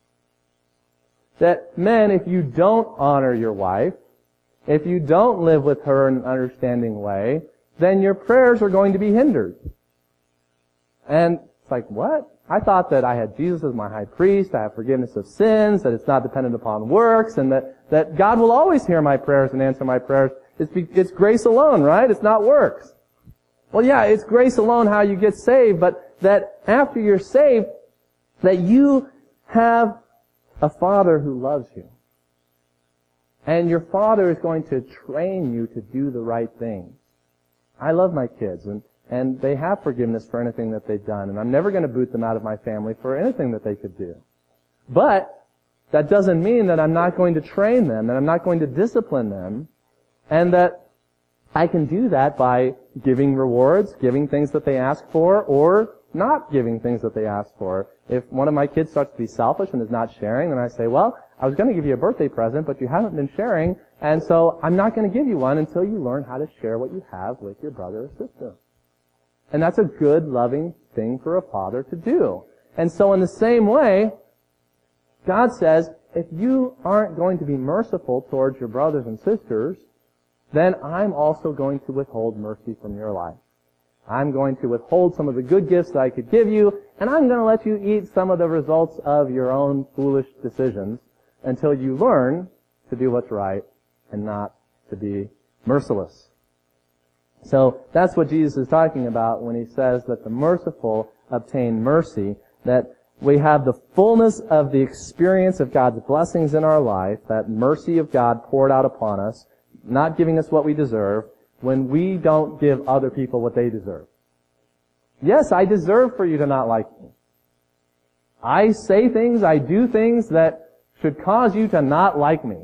That men, if you don't honor your wife, if you don't live with her in an understanding way, then your prayers are going to be hindered. And it's like, what? I thought that I had Jesus as my high priest, I have forgiveness of sins, that it's not dependent upon works, and that God will always hear my prayers and answer my prayers. It's grace alone, right? It's not works. Well, yeah, it's grace alone how you get saved, but that after you're saved, that you have a Father who loves you. And your Father is going to train you to do the right things. I love my kids, and they have forgiveness for anything that they've done, and I'm never going to boot them out of my family for anything that they could do. But that doesn't mean that I'm not going to train them, that I'm not going to discipline them, and that I can do that by giving rewards, giving things that they ask for, or not giving things that they ask for. If one of my kids starts to be selfish and is not sharing, then I say, well, I was going to give you a birthday present, but you haven't been sharing, and so I'm not going to give you one until you learn how to share what you have with your brother or sister. And that's a good, loving thing for a father to do. And so in the same way, God says, if you aren't going to be merciful towards your brothers and sisters, then I'm also going to withhold mercy from your life. I'm going to withhold some of the good gifts that I could give you, and I'm going to let you eat some of the results of your own foolish decisions until you learn to do what's right and not to be merciless. So that's what Jesus is talking about when he says that the merciful obtain mercy, that we have the fullness of the experience of God's blessings in our life, that mercy of God poured out upon us, not giving us what we deserve, when we don't give other people what they deserve. Yes, I deserve for you to not like me. I say things, I do things that should cause you to not like me.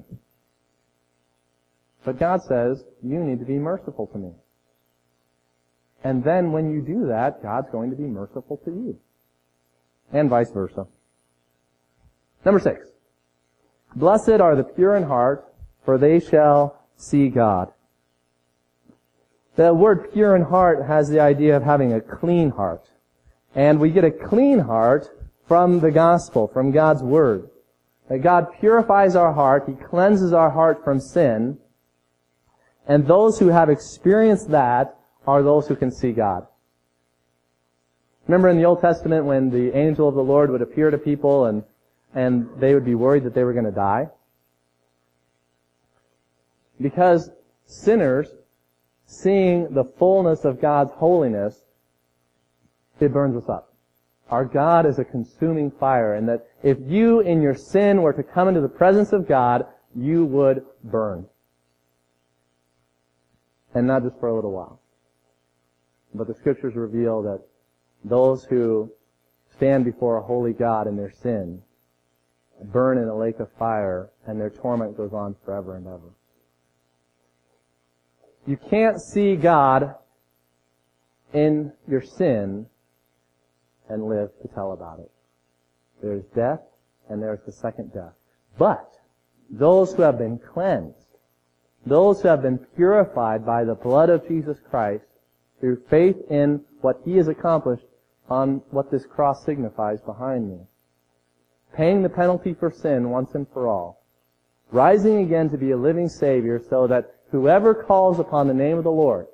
But God says, you need to be merciful to me. And then when you do that, God's going to be merciful to you. And vice versa. Number 6. Blessed are the pure in heart, for they shall see God. The word pure in heart has the idea of having a clean heart. And we get a clean heart from the gospel, from God's word. That God purifies our heart, He cleanses our heart from sin, and those who have experienced that are those who can see God. Remember in the Old Testament when the angel of the Lord would appear to people and they would be worried that they were going to die? Because sinners, seeing the fullness of God's holiness, it burns us up. Our God is a consuming fire, and that if you in your sin were to come into the presence of God, you would burn. And not just for a little while. But the Scriptures reveal that those who stand before a holy God in their sin burn in a lake of fire, and their torment goes on forever and ever. You can't see God in your sin and live to tell about it. There's death, and there's the second death. But those who have been cleansed, those who have been purified by the blood of Jesus Christ through faith in what He has accomplished on what this cross signifies behind me, paying the penalty for sin once and for all, rising again to be a living Savior so that whoever calls upon the name of the Lord,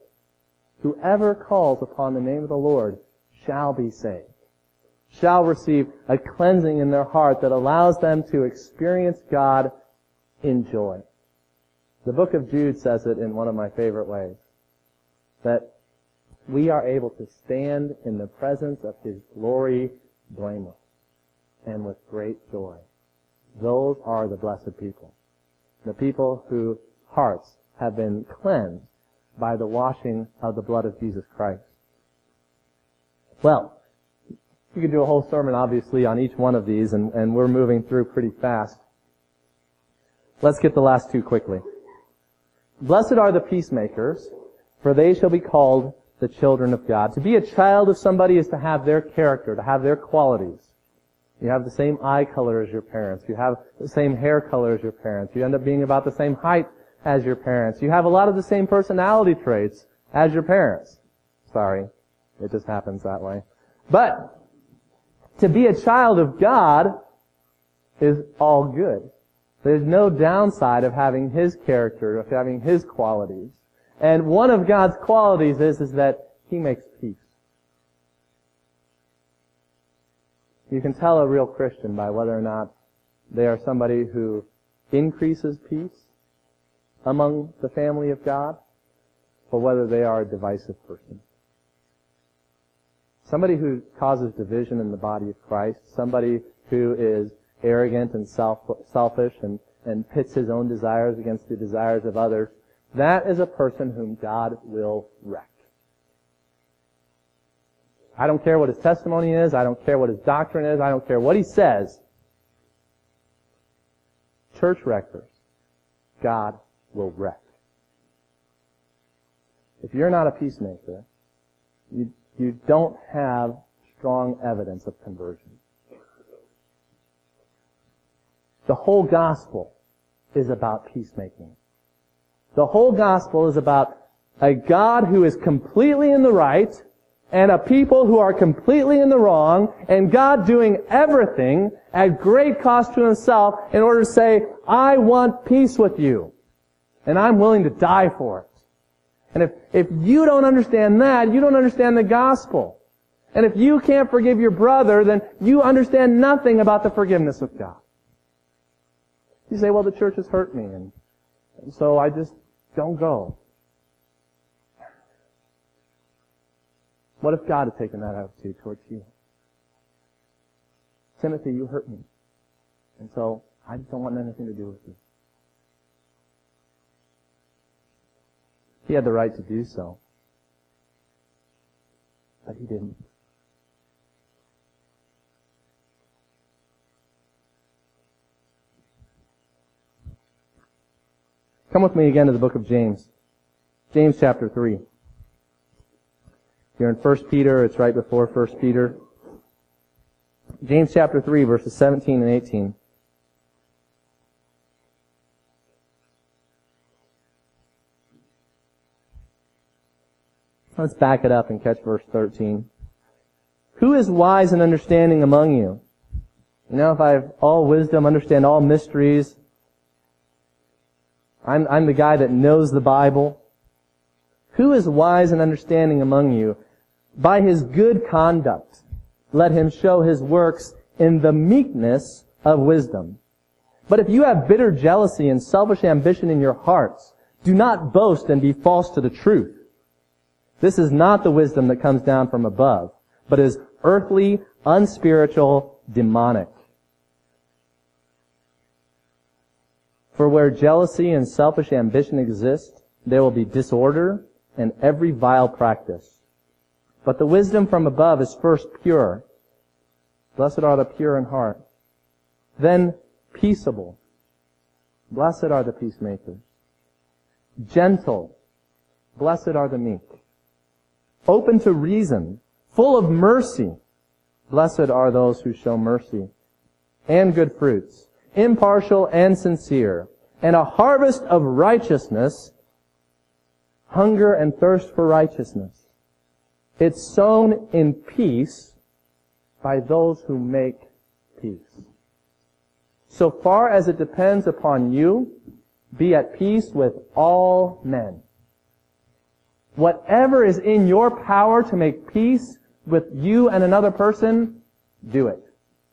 shall be saved, shall receive a cleansing in their heart that allows them to experience God in joy. The book of Jude says it in one of my favorite ways, that we are able to stand in the presence of His glory blameless and with great joy. Those are the blessed people. The people whose hearts have been cleansed by the washing of the blood of Jesus Christ. Well, you could do a whole sermon, obviously, on each one of these, and we're moving through pretty fast. Let's get the last two quickly. Blessed are the peacemakers, for they shall be called the children of God. To be a child of somebody is to have their character, to have their qualities. You have the same eye color as your parents. You have the same hair color as your parents. You end up being about the same height as your parents. You have a lot of the same personality traits as your parents. Sorry, it just happens that way. But to be a child of God is all good. There's no downside of having His character, of having His qualities. And one of God's qualities is that He makes peace. You can tell a real Christian by whether or not they are somebody who increases peace among the family of God, or whether they are a divisive person. Somebody who causes division in the body of Christ, somebody who is arrogant and selfish and pits his own desires against the desires of others, that is a person whom God will wreck. I don't care what his testimony is, I don't care what his doctrine is, I don't care what he says. Church wreckers, God will wreck. If you're not a peacemaker, you don't have strong evidence of conversion. The whole gospel is about peacemaking. The whole gospel is about a God who is completely in the right and a people who are completely in the wrong, and God doing everything at great cost to Himself in order to say, I want peace with you, and I'm willing to die for it. And if you don't understand that, you don't understand the gospel. And if you can't forgive your brother, then you understand nothing about the forgiveness of God. You say, well, the church has hurt me, and so I just don't go. What if God had taken that attitude towards you? Timothy, you hurt me. And so I just don't want anything to do with you. He had the right to do so. But he didn't. Come with me again to the book of James. James chapter 3. You're in 1 Peter, it's right before 1 Peter. James chapter 3, verses 17 and 18. Let's back it up and catch verse 13. Who is wise and understanding among you? You know, if I have all wisdom, understand all mysteries, I'm the guy that knows the Bible. Who is wise and understanding among you? By his good conduct, let him show his works in the meekness of wisdom. But if you have bitter jealousy and selfish ambition in your hearts, do not boast and be false to the truth. This is not the wisdom that comes down from above, but is earthly, unspiritual, demonic. For where jealousy and selfish ambition exist, there will be disorder and every vile practice. But the wisdom from above is first pure. Blessed are the pure in heart. Then peaceable. Blessed are the peacemakers. Gentle. Blessed are the meek. Open to reason. Full of mercy. Blessed are those who show mercy. And good fruits. Impartial and sincere. And a harvest of righteousness. Hunger and thirst for righteousness. It's sown in peace by those who make peace. So far as it depends upon you, be at peace with all men. Whatever is in your power to make peace with you and another person, do it.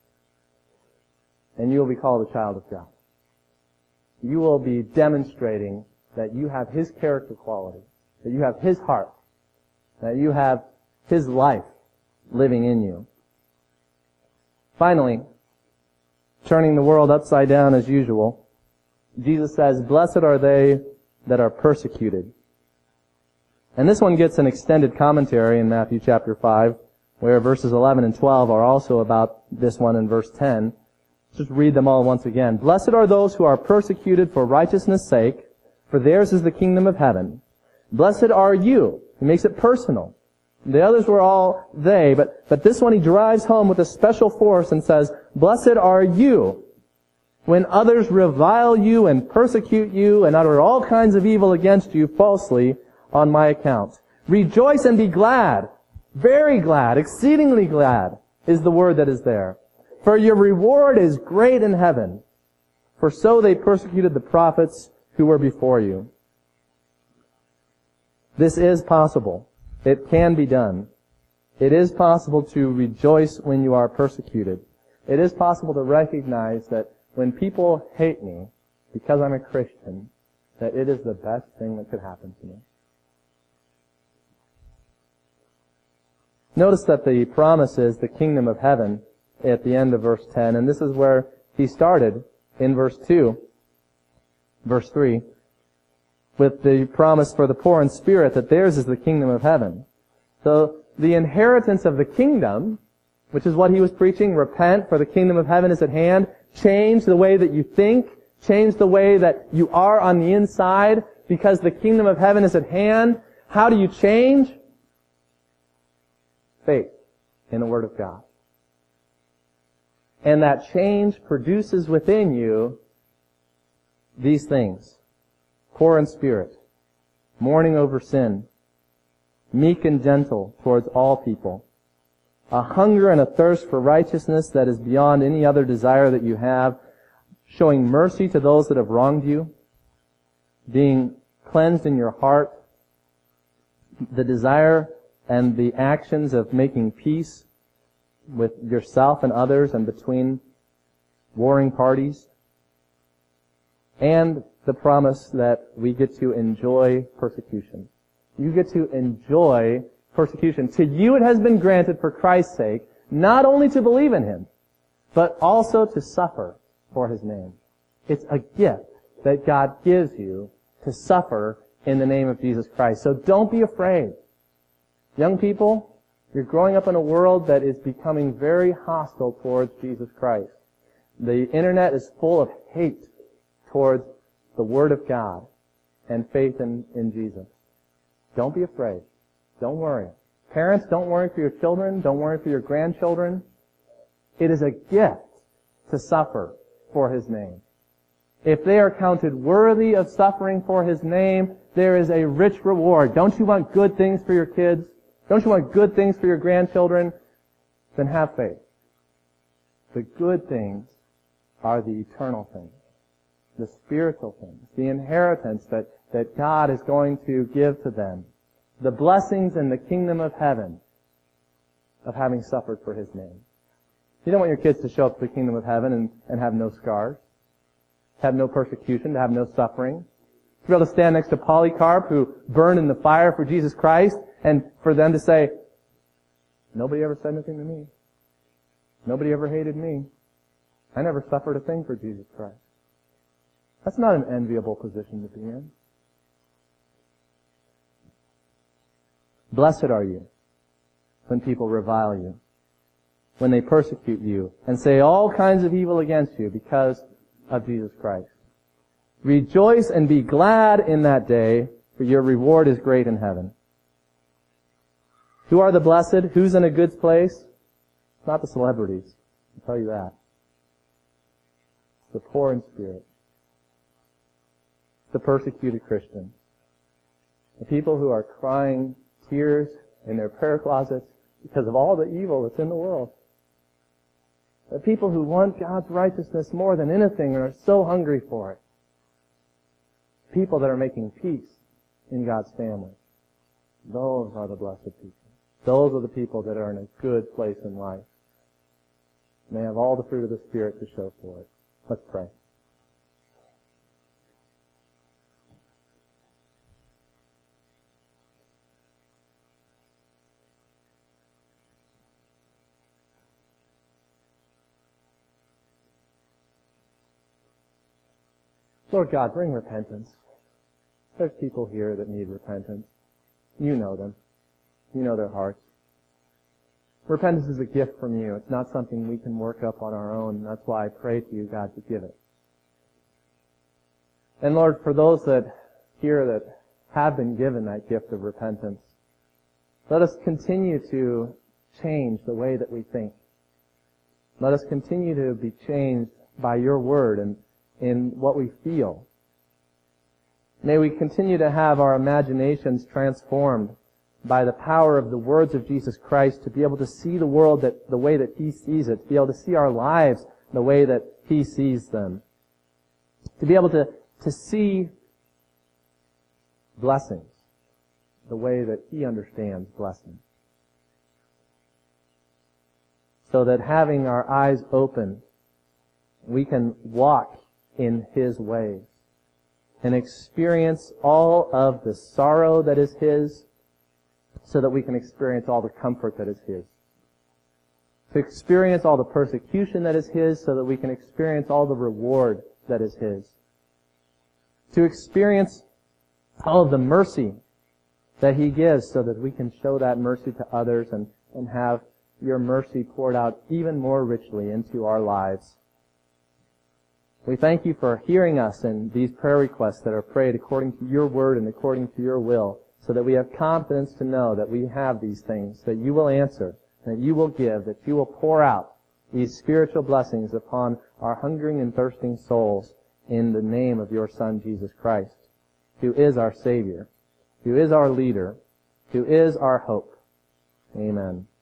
And you will be called a child of God. You will be demonstrating that you have His character quality, that you have His heart, that you have His life living in you. Finally, turning the world upside down as usual, Jesus says, "Blessed are they that are persecuted." And this one gets an extended commentary in Matthew chapter 5, where verses 11 and 12 are also about this one in verse 10. Let's just read them all once again. "Blessed are those who are persecuted for righteousness' sake, for theirs is the kingdom of heaven. Blessed are you." He makes it personal. The others were all they, but this one he drives home with a special force and says, "Blessed are you when others revile you and persecute you and utter all kinds of evil against you falsely on my account. Rejoice and be glad." Very glad, exceedingly glad is the word that is there. "For your reward is great in heaven. For so they persecuted the prophets who were before you." This is possible. It can be done. It is possible to rejoice when you are persecuted. It is possible to recognize that when people hate me because I'm a Christian, that it is the best thing that could happen to me. Notice that the promise is the kingdom of heaven at the end of verse 10, and this is where he started in verse 2, verse 3, with the promise for the poor in spirit that theirs is the kingdom of heaven. So the inheritance of the kingdom, which is what he was preaching, repent for the kingdom of heaven is at hand, change the way that you think, change the way that you are on the inside, because the kingdom of heaven is at hand. How do you change? Faith in the Word of God. And that change produces within you these things. Poor in spirit, mourning over sin, meek and gentle towards all people, a hunger and a thirst for righteousness that is beyond any other desire that you have, showing mercy to those that have wronged you, being cleansed in your heart, the desire and the actions of making peace with yourself and others and between warring parties, and the promise that we get to enjoy persecution. You get to enjoy persecution. To you it has been granted for Christ's sake, not only to believe in Him, but also to suffer for His name. It's a gift that God gives you to suffer in the name of Jesus Christ. So don't be afraid. Young people, you're growing up in a world that is becoming very hostile towards Jesus Christ. The internet is full of hate towards the Word of God and faith in Jesus. Don't be afraid. Don't worry. Parents, don't worry for your children. Don't worry for your grandchildren. It is a gift to suffer for His name. If they are counted worthy of suffering for His name, there is a rich reward. Don't you want good things for your kids? Don't you want good things for your grandchildren? Then have faith. The good things are the eternal things, the spiritual things, the inheritance that God is going to give to them, the blessings in the kingdom of heaven of having suffered for His name. You don't want your kids to show up to the kingdom of heaven and have no scars, have no persecution, to have no suffering. To be able to stand next to Polycarp, who burned in the fire for Jesus Christ, and for them to say, nobody ever said anything to me. Nobody ever hated me. I never suffered a thing for Jesus Christ. That's not an enviable position to be in. Blessed are you when people revile you, when they persecute you and say all kinds of evil against you because of Jesus Christ. Rejoice and be glad in that day, for your reward is great in heaven. Who are the blessed? Who's in a good place? It's not the celebrities. I'll tell you that. It's the poor in spirit. It's the persecuted Christians. The people who are crying tears in their prayer closets because of all the evil that's in the world. The people who want God's righteousness more than anything and are so hungry for it. People that are making peace in God's family. Those are the blessed people. Those are the people that are in a good place in life. And they have all the fruit of the Spirit to show for it. Let's pray. Lord God, bring repentance. There's people here that need repentance. You know them. You know their hearts. Repentance is a gift from you. It's not something we can work up on our own. That's why I pray to you, God, to give it. And Lord, for those that here that have been given that gift of repentance, let us continue to change the way that we think. Let us continue to be changed by your word and in what we feel. May we continue to have our imaginations transformed by the power of the words of Jesus Christ to be able to see the world the way that He sees it, to be able to see our lives the way that He sees them, to be able to see blessings the way that He understands blessings. So that having our eyes open, we can walk in His ways and experience all of the sorrow that is His, so that we can experience all the comfort that is His. To experience all the persecution that is His, so that we can experience all the reward that is His. To experience all of the mercy that He gives, so that we can show that mercy to others and have your mercy poured out even more richly into our lives. We thank you for hearing us in these prayer requests that are prayed according to your word and according to your will, so that we have confidence to know that we have these things, that you will answer, that you will give, that you will pour out these spiritual blessings upon our hungering and thirsting souls in the name of your Son, Jesus Christ, who is our Savior, who is our leader, who is our hope. Amen.